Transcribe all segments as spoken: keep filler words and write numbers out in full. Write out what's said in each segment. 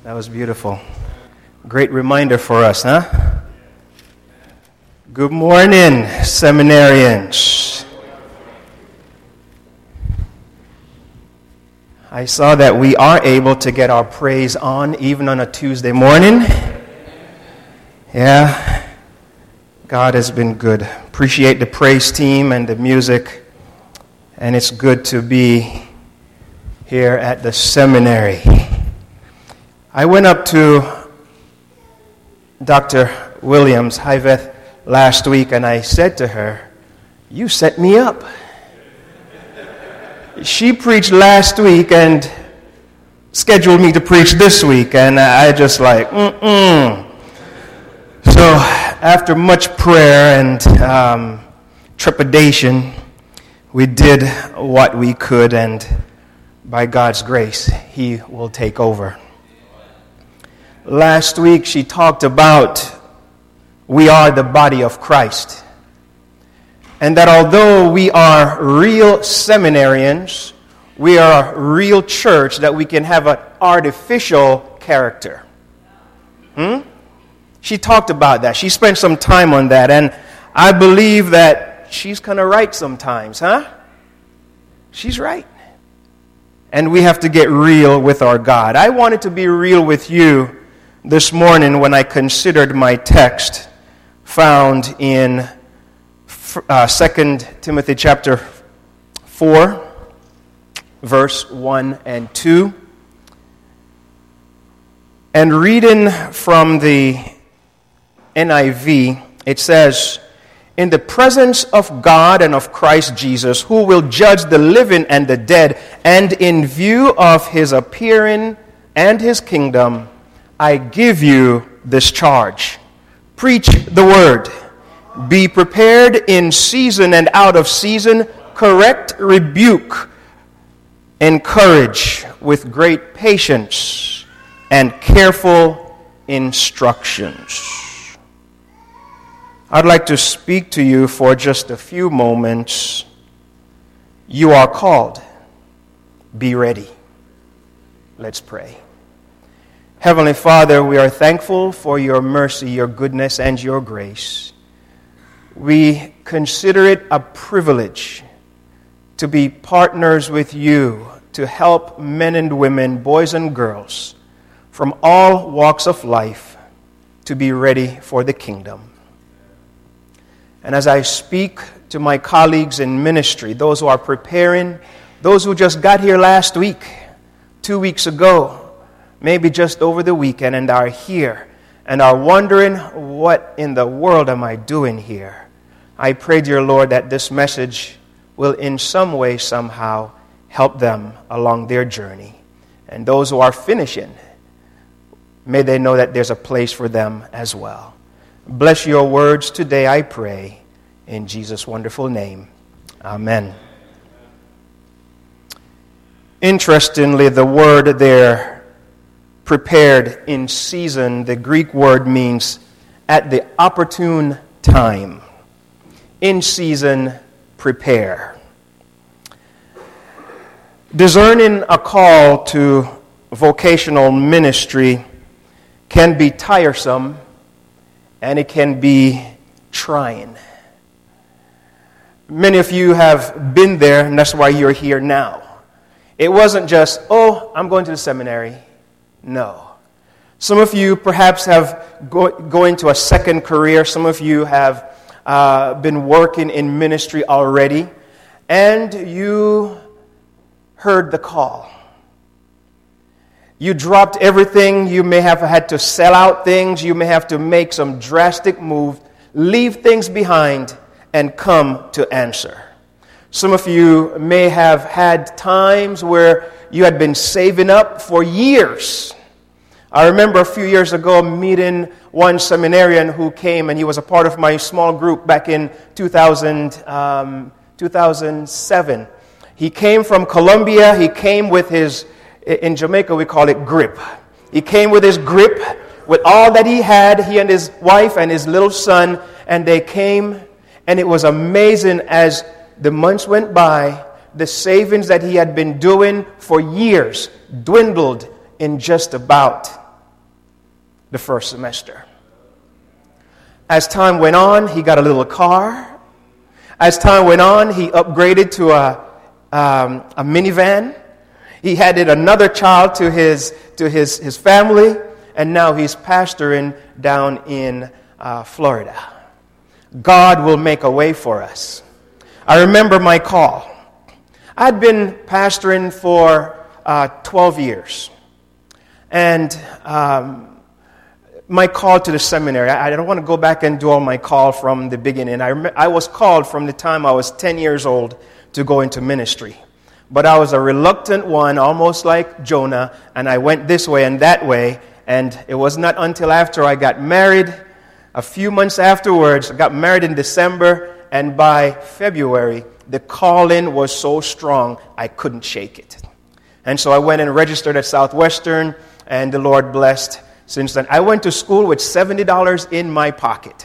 That was beautiful. Great reminder for us, huh? Good morning, seminarians. I saw that we are able to get our praise on even on a Tuesday morning. Yeah, God has been good. Appreciate the praise team and the music. And it's good to be here at the seminary. I went up to Doctor Williams, Hiveth, last week, and I said to her, "You set me up." She preached last week and scheduled me to preach this week, and I just like, mm-mm. So after much prayer and um, trepidation, we did what we could, and by God's grace, He will take over. Last week, she talked about we are the body of Christ. And that although we are real seminarians, we are a real church, that we can have an artificial character. Hmm? She talked about that. She spent some time on that. And I believe that she's kind of right sometimes, huh? She's right. And we have to get real with our God. I wanted to be real with you this morning when I considered my text found in uh, Second Timothy chapter four, verse one and two. And reading from the N I V, it says, "In the presence of God and of Christ Jesus, who will judge the living and the dead, and in view of His appearing and His kingdom, I give you this charge. Preach the word. Be prepared in season and out of season. Correct, rebuke, encourage with great patience and careful instructions." I'd like to speak to you for just a few moments. You are called. Be ready. Let's pray. Heavenly Father, we are thankful for your mercy, your goodness, and your grace. We consider it a privilege to be partners with you to help men and women, boys and girls, from all walks of life to be ready for the kingdom. And as I speak to my colleagues in ministry, those who are preparing, those who just got here last week, two weeks ago, maybe just over the weekend, and are here and are wondering, what in the world am I doing here? I pray, dear Lord, that this message will in some way, somehow, help them along their journey. And those who are finishing, may they know that there's a place for them as well. Bless your words today, I pray, in Jesus' wonderful name. Amen. Interestingly, the word there, prepared in season, the Greek word means at the opportune time. In season, prepare. Discerning a call to vocational ministry can be tiresome, and it can be trying. Many of you have been there, and that's why you're here now. It wasn't just, oh, I'm going to the seminary. No. Some of you perhaps have go, going to a second career. Some of you have uh, been working in ministry already, and you heard the call. You dropped everything. You may have had to sell out things. You may have to make some drastic move, leave things behind, and come to answer. Some of you may have had times where you had been saving up for years. I remember a few years ago meeting one seminarian who came, and he was a part of my small group back in two thousand, um, two thousand seven. He came from Colombia. He came with his, in Jamaica we call it grip. He came with his grip, with all that he had, he and his wife and his little son, and they came, and it was amazing as the months went by, the savings that he had been doing for years dwindled in just about the first semester. As time went on, he got a little car. As time went on, he upgraded to a, um, a minivan. He added another child to his to his, his family, and now he's pastoring down in uh, Florida. God will make a way for us. I remember my call. I'd been pastoring for uh, twelve years. And um, my call to the seminary, I, I don't want to go back and do all my call from the beginning. I, rem- I was called from the time I was ten years old to go into ministry. But I was a reluctant one, almost like Jonah, and I went this way and that way. And it was not until after I got married, a few months afterwards, I got married in December, and by February, the calling was so strong, I couldn't shake it. And so I went and registered at Southwestern, and the Lord blessed since then. I went to school with seventy dollars in my pocket,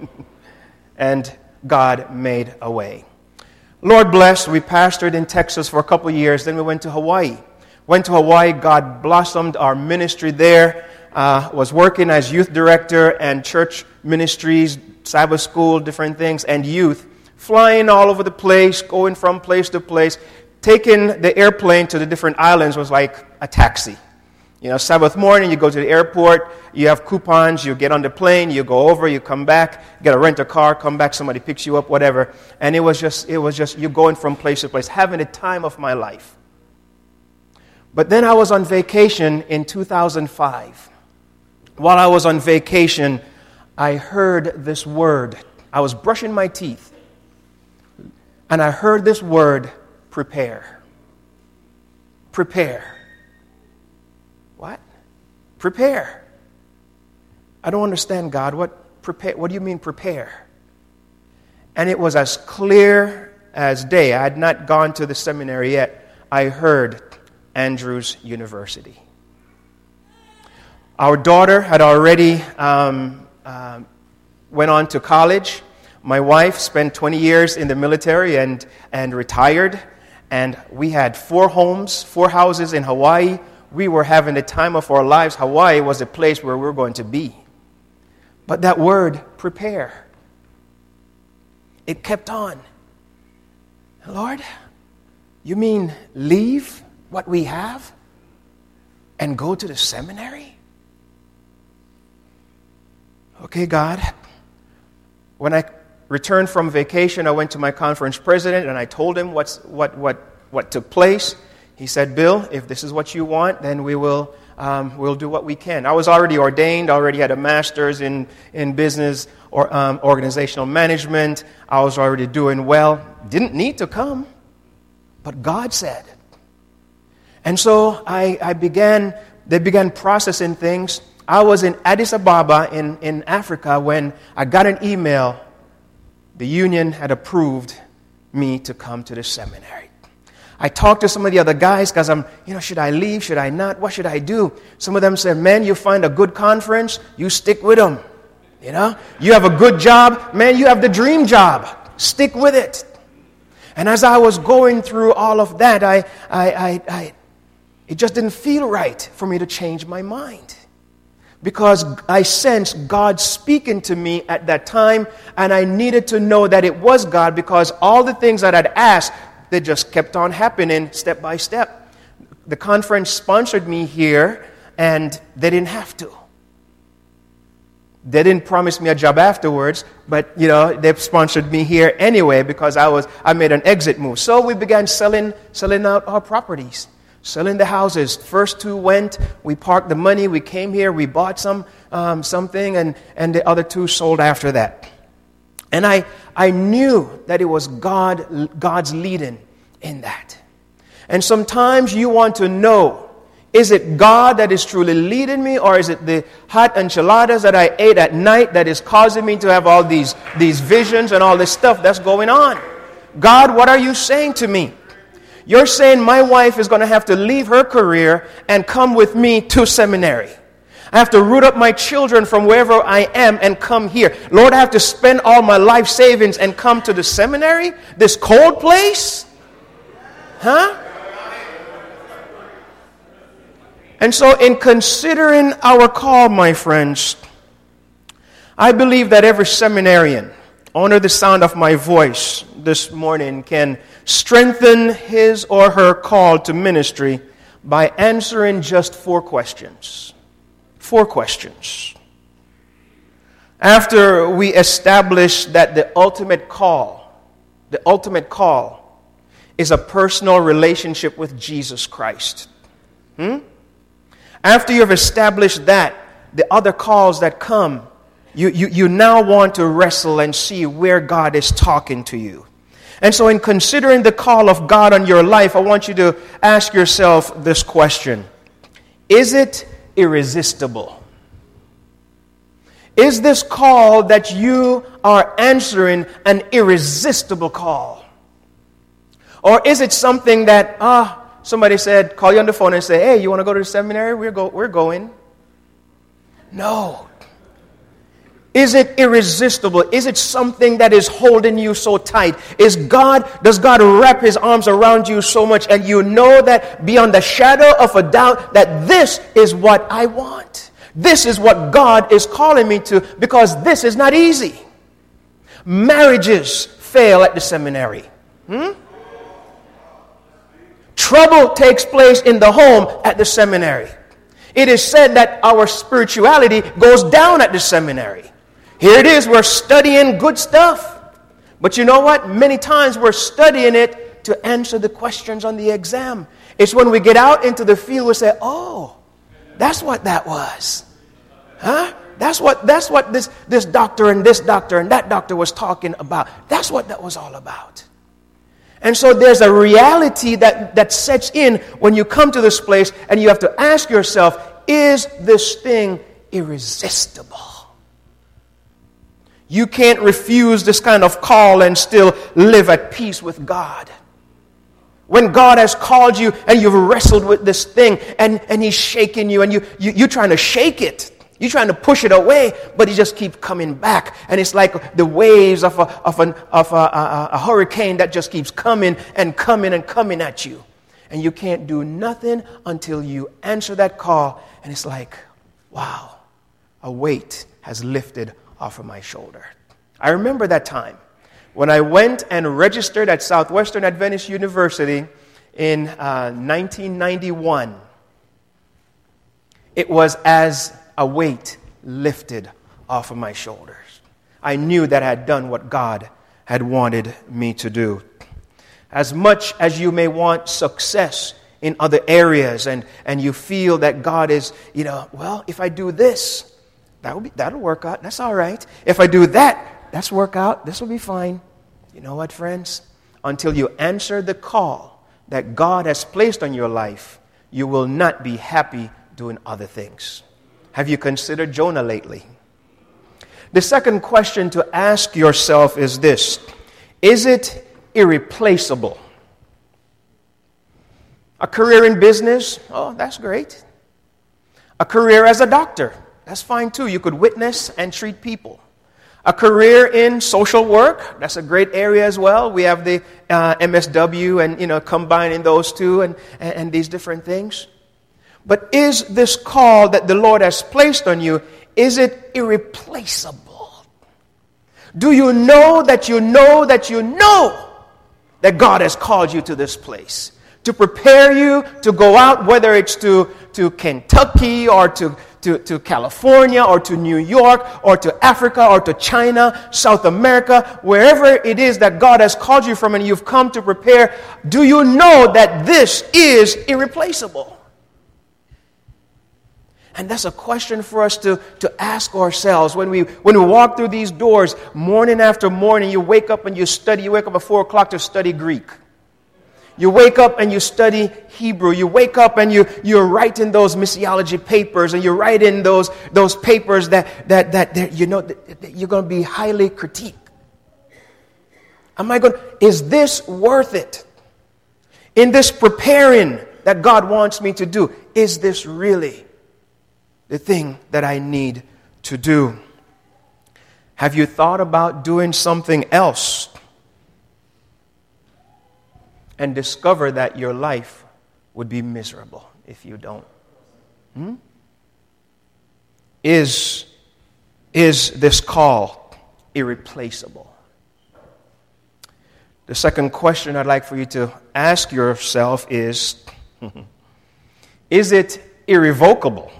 and God made a way. Lord bless, we pastored in Texas for a couple of years, then we went to Hawaii. Went to Hawaii, God blossomed our ministry there, uh, was working as youth director and church ministries, Sabbath school, different things, and youth, flying all over the place, going from place to place. Taking the airplane to the different islands was like a taxi. You know, Sabbath morning, you go to the airport, you have coupons, you get on the plane, you go over, you come back, you got to rent a car, come back, somebody picks you up, whatever. And it was just, it was just, you're going from place to place, having the time of my life. But then I was on vacation in two thousand five. While I was on vacation, I heard this word. I was brushing my teeth, and I heard this word, prepare. Prepare. What? Prepare. I don't understand, God. What prepare? What do you mean prepare? And it was as clear as day. I had not gone to the seminary yet. I heard Andrews University. Our daughter had already um, uh, went on to college. My wife spent twenty years in the military and, and retired. And we had four homes, four houses in Hawaii. We were having the time of our lives. Hawaii was the place where we were going to be. But that word, prepare, it kept on. Lord, you mean leave what we have and go to the seminary? Okay, God. When I returned from vacation, I went to my conference president and I told him what's, what, what, what took place. He said, Bill, if this is what you want, then we will um, we'll do what we can. I was already ordained, already had a master's in, in business or um, organizational management. I was already doing well. Didn't need to come, but God said. And so I, I began, they began processing things. I was in Addis Ababa in, in Africa when I got an email. The union had approved me to come to the seminary. I talked to some of the other guys because I'm, you know, should I leave? Should I not? What should I do? Some of them said, man, you find a good conference, you stick with them. You know, you have a good job, man, you have the dream job. Stick with it. And as I was going through all of that, I, I, I, I it just didn't feel right for me to change my mind. Because I sensed God speaking to me at that time, and I needed to know that it was God because all the things that I'd asked, they just kept on happening step by step. The conference sponsored me here, and they didn't have to. They didn't promise me a job afterwards, but you know they sponsored me here anyway because I was I made an exit move. So we began selling selling out our properties. Selling the houses. First two went, we parked the money, we came here, we bought some um, something, and, and the other two sold after that. And I I knew that it was God God's leading in that. And sometimes you want to know, is it God that is truly leading me, or is it the hot enchiladas that I ate at night that is causing me to have all these, these visions and all this stuff that's going on? God, what are you saying to me? You're saying my wife is going to have to leave her career and come with me to seminary. I have to root up my children from wherever I am and come here. Lord, I have to spend all my life savings and come to the seminary? This cold place? Huh? And so in considering our call, my friends, I believe that every seminarian under the sound of my voice this morning can strengthen his or her call to ministry by answering just four questions. Four questions. After we establish that the ultimate call, the ultimate call is a personal relationship with Jesus Christ. Hmm? After you've established that, the other calls that come, you, you, you now want to wrestle and see where God is talking to you. And so in considering the call of God on your life, I want you to ask yourself this question. Is it irresistible? Is this call that you are answering an irresistible call? Or is it something that, ah, somebody said, call you on the phone and say, hey, you want to go to the seminary? We're, go, we're going. No. Is it irresistible? Is it something that is holding you so tight? Is God, does God wrap his arms around you so much and you know that beyond the shadow of a doubt that this is what I want? This is what God is calling me to, because this is not easy. Marriages fail at the seminary. Hmm? Trouble takes place in the home at the seminary. It is said that our spirituality goes down at the seminary. Here it is, we're studying good stuff. But you know what? Many times we're studying it to answer the questions on the exam. It's when we get out into the field we say, oh, that's what that was. Huh? That's what that's what this, this doctor and this doctor and that doctor was talking about. That's what that was all about. And so there's a reality that, that sets in when you come to this place and you have to ask yourself, is this thing irresistible? You can't refuse this kind of call and still live at peace with God. When God has called you and you've wrestled with this thing and, and he's shaking you and you, you, you're trying to shake it. You're trying to push it away, but it just keeps coming back. And it's like the waves of, a, of, an, of a, a, a hurricane that just keeps coming and coming and coming at you. And you can't do nothing until you answer that call. And it's like, wow, a weight has lifted off of my shoulder. I remember that time when I went and registered at Southwestern Adventist University in uh, nineteen ninety-one. It was as a weight lifted off of my shoulders. I knew that I had done what God had wanted me to do. As much as you may want success in other areas and, and you feel that God is, you know, well, if I do this, that will be, that'll work out. That's all right. If I do that, that's work out. This will be fine. You know what, friends? Until you answer the call that God has placed on your life, you will not be happy doing other things. Have you considered Jonah lately? The second question to ask yourself is this. Is it irreplaceable? A career in business? Oh, that's great. A career as a doctor? That's fine too. You could witness and treat people. A career in social work? That's a great area as well. We have the uh, M S W and, you know, combining those two and, and, and these different things. But is this call that the Lord has placed on you, is it irreplaceable? Do you know that you know that you know that God has called you to this place? To prepare you to go out, whether it's to, to Kentucky or to, to, to California or to New York or to Africa or to China, South America, wherever it is that God has called you from and you've come to prepare, do you know that this is irreplaceable? And that's a question for us to, to ask ourselves when we when we walk through these doors morning after morning. You wake up and you study. You wake up at four o'clock to study Greek. You wake up and you study Hebrew. You wake up and you, you're writing those missiology papers and you're writing those, those papers that, that, that you know that, that you're going to be highly critiqued. Am I going? Is this worth it? In this preparing that God wants me to do, is this really the thing that I need to do? Have you thought about doing something else and discover that your life would be miserable if you don't? Hmm? Is, is this call irreplaceable? The second question I'd like for you to ask yourself is, is it irrevocable?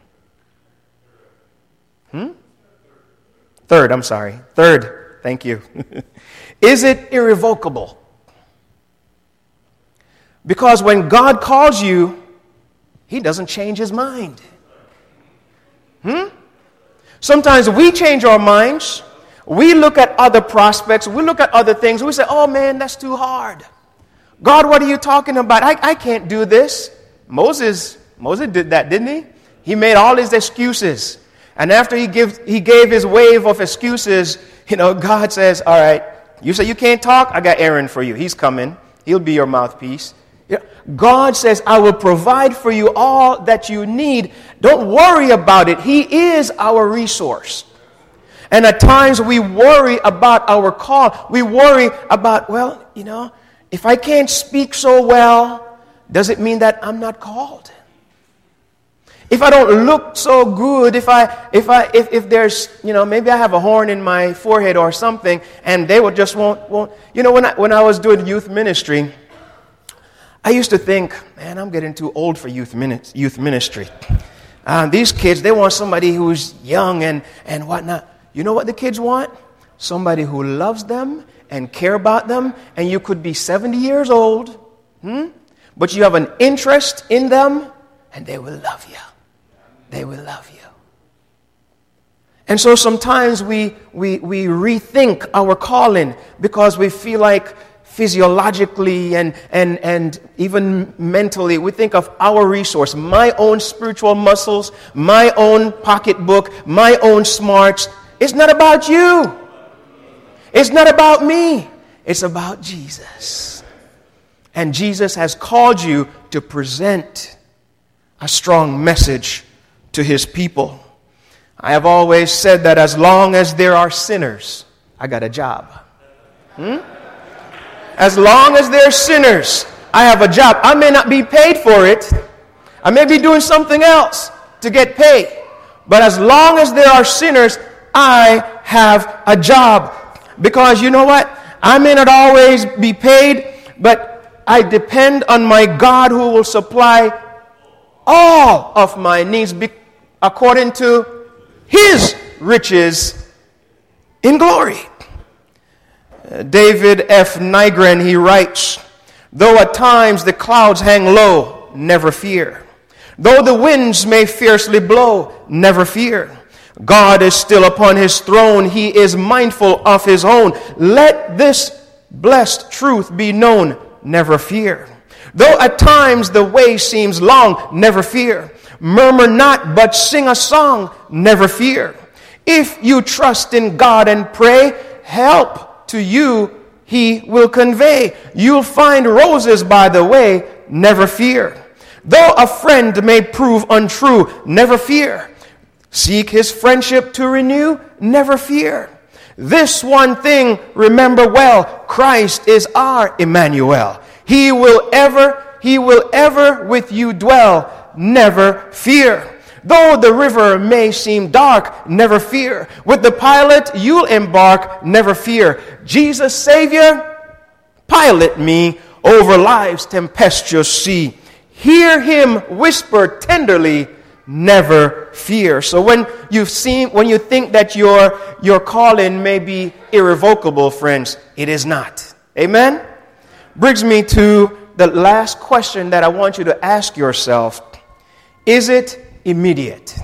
Hmm? Third, I'm sorry. Third, thank you. Is it irrevocable? Because when God calls you, He doesn't change His mind. Hmm? Sometimes we change our minds. We look at other prospects. We look at other things. We say, oh man, that's too hard. God, what are you talking about? I, I can't do this. Moses, Moses did that, didn't he? He made all his excuses. And after he, give, he gave his wave of excuses, you know, God says, all right, you say you can't talk? I got Aaron for you. He's coming. He'll be your mouthpiece. God says, I will provide for you all that you need. Don't worry about it. He is our resource. And at times we worry about our call. We worry about, well, you know, if I can't speak so well, does it mean that I'm not called? If I don't look so good, if I, if I, if, if there's, you know, maybe I have a horn in my forehead or something, and they will just won't, won't. You know, when I, when I was doing youth ministry, I used to think, man, I'm getting too old for youth minutes, youth ministry. Um, these kids, they want somebody who's young and, and whatnot. You know what the kids want? Somebody who loves them and care about them. And you could be seventy years old, hmm? but you have an interest in them, and they will love you. They will love you. And so sometimes we, we, we rethink our calling because we feel like physiologically and, and, and even mentally, we think of our resource, my own spiritual muscles, my own pocketbook, my own smarts. It's not about you. It's not about me. It's about Jesus. And Jesus has called you to present a strong message to His people. I have always said that as long as there are sinners, I got a job. Hmm? As long as there are sinners, I have a job. I may not be paid for it. I may be doing something else to get paid. But as long as there are sinners, I have a job. Because you know what? I may not always be paid, but I depend on my God who will supply all of my needs according to His riches in glory. David F. Nygren, he writes, though at times the clouds hang low, never fear. Though the winds may fiercely blow, never fear. God is still upon His throne. He is mindful of His own. Let this blessed truth be known, never fear. Though at times the way seems long, never fear. Murmur not, but sing a song, never fear. If you trust in God and pray, help to you He will convey. You'll find roses by the way, never fear. Though a friend may prove untrue, never fear. Seek his friendship to renew, never fear. This one thing remember well, Christ is our Emmanuel. He will ever, He will ever with you dwell, never fear. Though the river may seem dark, never fear. With the pilot you'll embark, never fear. Jesus Savior, pilot me over life's tempestuous sea. Hear Him whisper tenderly, never fear. So when you've seen, when you think that your, your calling may be irrevocable, friends, it is not. Amen? Brings me to the last question that I want you to ask yourself. Is it immediate?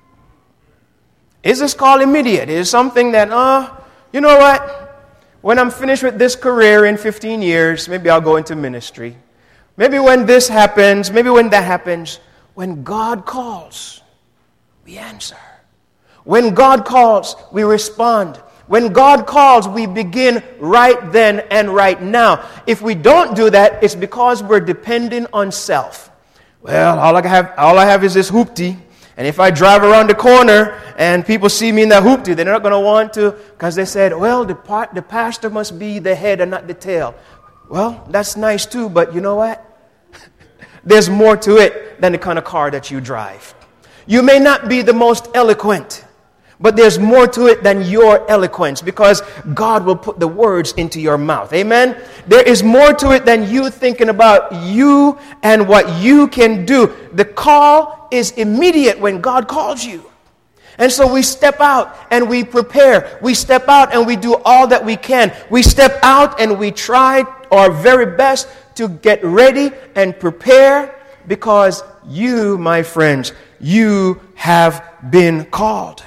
Is this call immediate? Is it something that, uh, you know what? When I'm finished with this career in fifteen years, maybe I'll go into ministry. Maybe when this happens, maybe when that happens. When God calls, we answer. When God calls, we respond. When God calls, we begin right then and right now. If we don't do that, it's because we're depending on self. Well, all I have, all I have is this hoopty. And if I drive around the corner and people see me in that hoopty, they're not going to want to, because they said, well, the, part, the pastor must be the head and not the tail. Well, that's nice too, but you know what? There's more to it than the kind of car that you drive. You may not be the most eloquent, but there's more to it than your eloquence, because God will put the words into your mouth. Amen? There is more to it than you thinking about you and what you can do. The call is immediate when God calls you. And so we step out and we prepare. We step out and we do all that we can. We step out and we try our very best to get ready and prepare, because you, my friends, you have been called.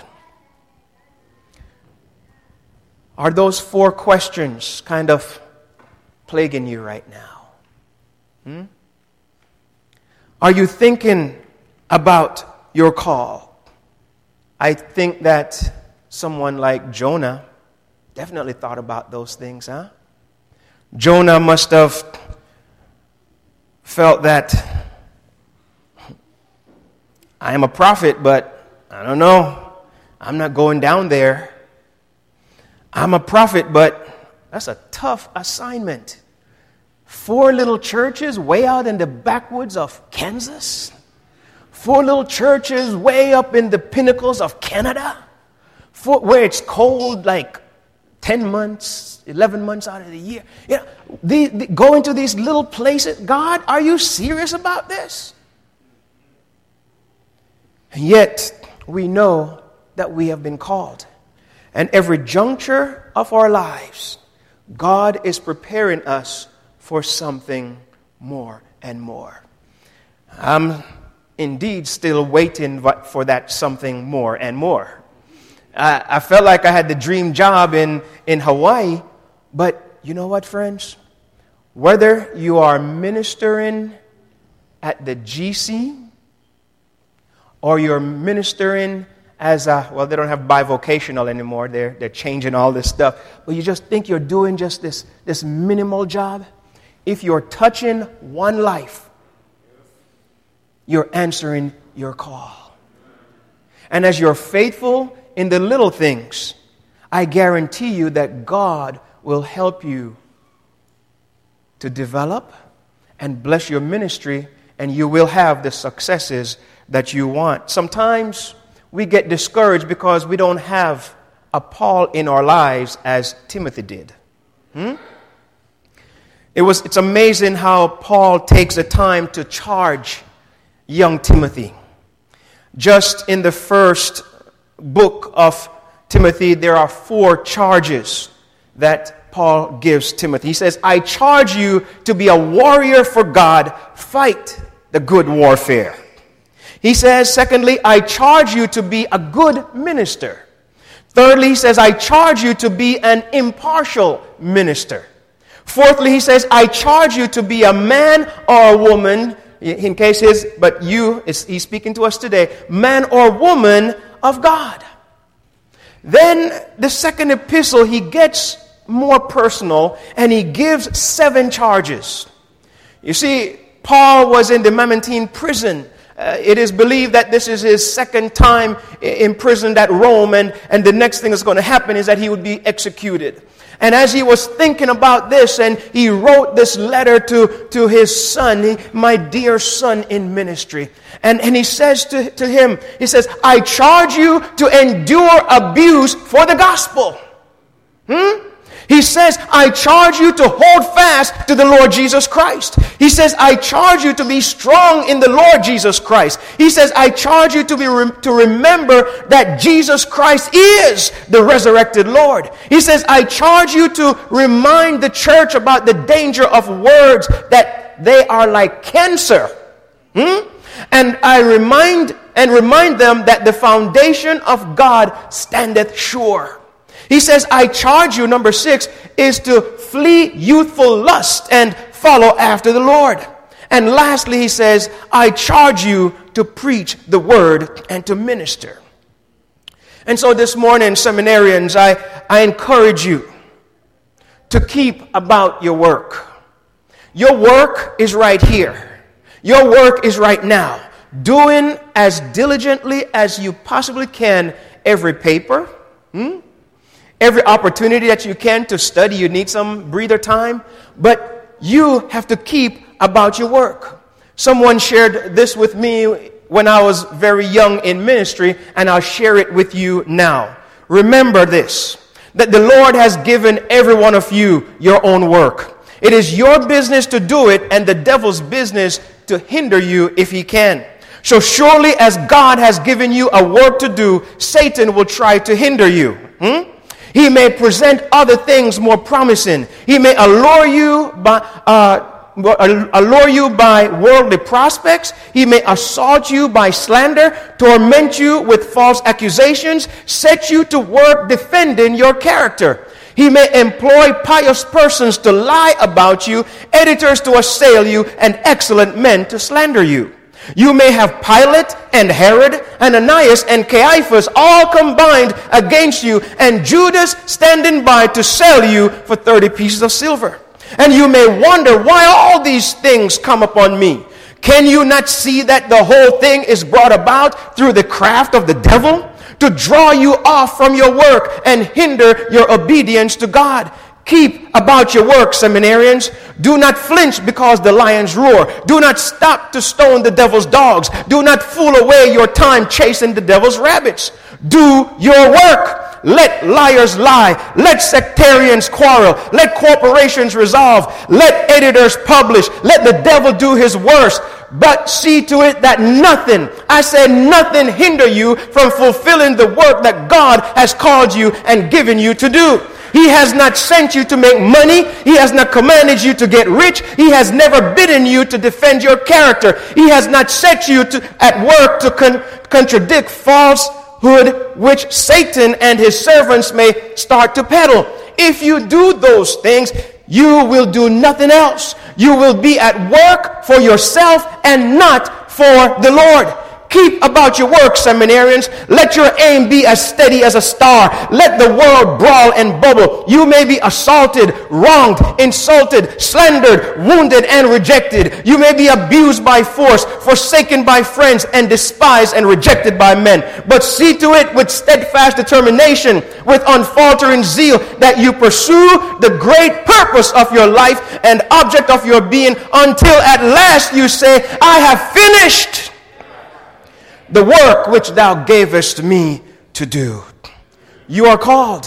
Are those four questions kind of plaguing you right now? Hmm? Are you thinking about your call? I think that someone like Jonah definitely thought about those things, huh? Jonah must have felt that I am a prophet, but I don't know. I'm not going down there. I'm a prophet, but that's a tough assignment. Four little churches way out in the backwoods of Kansas. Four little churches way up in the pinnacles of Canada. Four, where it's cold like ten months, eleven months out of the year. You know, the, the, going to these little places. God, are you serious about this? And yet, we know that we have been called. And every juncture of our lives, God is preparing us for something more and more. I'm indeed still waiting for that something more and more. I, I felt like I had the dream job in, in Hawaii, but you know what, friends? Whether you are ministering at the G C or you're ministering as a, well, they don't have bivocational anymore. They're, they're changing all this stuff. But you just think you're doing just this, this minimal job. If you're touching one life, you're answering your call. And as you're faithful in the little things, I guarantee you that God will help you to develop and bless your ministry, and you will have the successes that you want. Sometimes we get discouraged because we don't have a Paul in our lives as Timothy did. Hmm? It was, it's amazing how Paul takes the time to charge young Timothy. Just in the first book of Timothy, there are four charges that Paul gives Timothy. He says, I charge you to be a warrior for God. Fight the good warfare. He says, secondly, I charge you to be a good minister. Thirdly, he says, I charge you to be an impartial minister. Fourthly, he says, I charge you to be a man or a woman, in case his, but you, he's speaking to us today, man or woman of God. Then the second epistle, he gets more personal, and he gives seven charges. You see, Paul was in the Mamertine prison. Uh, it is believed that this is his second time imprisoned at Rome, and, and the next thing that's going to happen is that he would be executed. And as he was thinking about this, and he wrote this letter to, to his son, he, my dear son in ministry. And, and he says to, to him, he says, I charge you to endure abuse for the gospel. Hmm? He says, I charge you to hold fast to the Lord Jesus Christ. He says, I charge you to be strong in the Lord Jesus Christ. He says, I charge you to be re- to remember that Jesus Christ is the resurrected Lord. He says, I charge you to remind the church about the danger of words, that they are like cancer. Hmm? And I remind and remind them that the foundation of God standeth sure. He says, I charge you, number six, is to flee youthful lust and follow after the Lord. And lastly, he says, I charge you to preach the word and to minister. And so this morning, seminarians, I, I encourage you to keep about your work. Your work is right here. Your work is right now. Doing as diligently as you possibly can every paper, hmm? Every opportunity that you can to study. You need some breather time, but you have to keep about your work. Someone shared this with me when I was very young in ministry, and I'll share it with you now. Remember this, that the Lord has given every one of you your own work. It is your business to do it, and the devil's business to hinder you if he can. So surely as God has given you a work to do, Satan will try to hinder you. Hmm? He may present other things more promising. He may allure you by uh, allure you by worldly prospects. He may assault you by slander, torment you with false accusations, set you to work defending your character. He may employ pious persons to lie about you, editors to assail you, and excellent men to slander you. You may have Pilate and Herod, Ananias and Caiaphas all combined against you, and Judas standing by to sell you for thirty pieces of silver. And you may wonder why all these things come upon me. Can you not see that the whole thing is brought about through the craft of the devil, to draw you off from your work and hinder your obedience to God? Keep about your work, seminarians. Do not flinch because the lions roar. Do not stop to stone the devil's dogs. Do not fool away your time chasing the devil's rabbits. Do your work. Let liars lie. Let sectarians quarrel. Let corporations resolve. Let editors publish. Let the devil do his worst. But see to it that nothing, I said nothing, hinder you from fulfilling the work that God has called you and given you to do. He has not sent you to make money. He has not commanded you to get rich. He has never bidden you to defend your character. He has not set you to, at work to con- contradict falsehood, which Satan and his servants may start to peddle. If you do those things, you will do nothing else. You will be at work for yourself and not for the Lord. Keep about your work, seminarians. Let your aim be as steady as a star. Let the world brawl and bubble. You may be assaulted, wronged, insulted, slandered, wounded, and rejected. You may be abused by force, forsaken by friends, and despised and rejected by men. But see to it with steadfast determination, with unfaltering zeal, that you pursue the great purpose of your life and object of your being, until at last you say, I have finished the work which thou gavest me to do. You are called.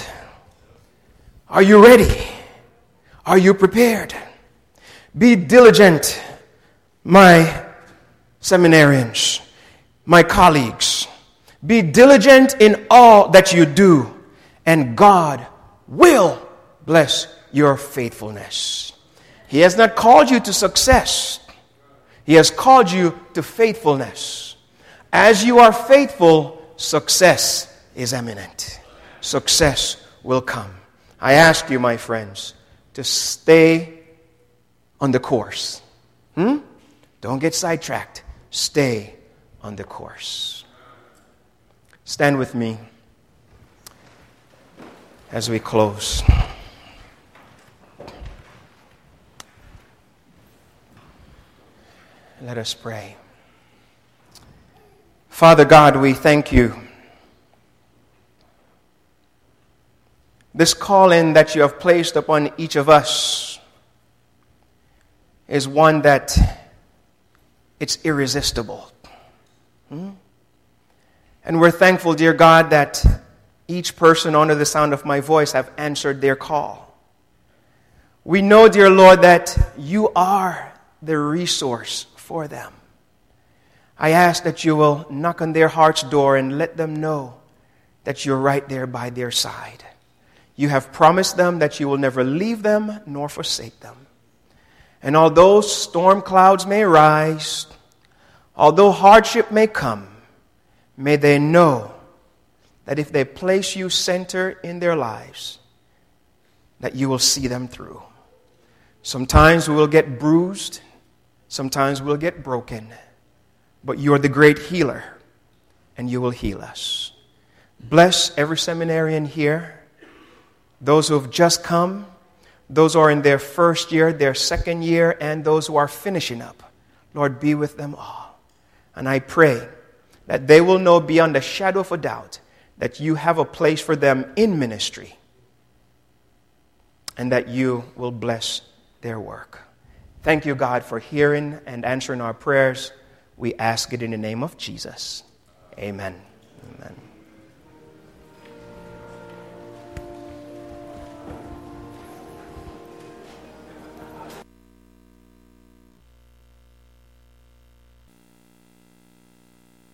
Are you ready? Are you prepared? Be diligent, my seminarians, my colleagues. Be diligent in all that you do, and God will bless your faithfulness. He has not called you to success. He has called you to faithfulness. As you are faithful, success is imminent. Success will come. I ask you, my friends, to stay on the course. Hmm? Don't get sidetracked. Stay on the course. Stand with me as we close. Let us pray. Father God, we thank you. This calling that you have placed upon each of us is one that it's irresistible. Hmm? And we're thankful, dear God, that each person under the sound of my voice have answered their call. We know, dear Lord, that you are the resource for them. I ask that you will knock on their heart's door and let them know that you're right there by their side. You have promised them that you will never leave them nor forsake them. And although storm clouds may rise, although hardship may come, may they know that if they place you center in their lives, that you will see them through. Sometimes we will get bruised, sometimes we'll get broken, but you are the great healer, and you will heal us. Bless every seminarian here, those who have just come, those who are in their first year, their second year, and those who are finishing up. Lord, be with them all. And I pray that they will know beyond a shadow of a doubt that you have a place for them in ministry, and that you will bless their work. Thank you, God, for hearing and answering our prayers. We ask it in the name of Jesus. Amen. Amen.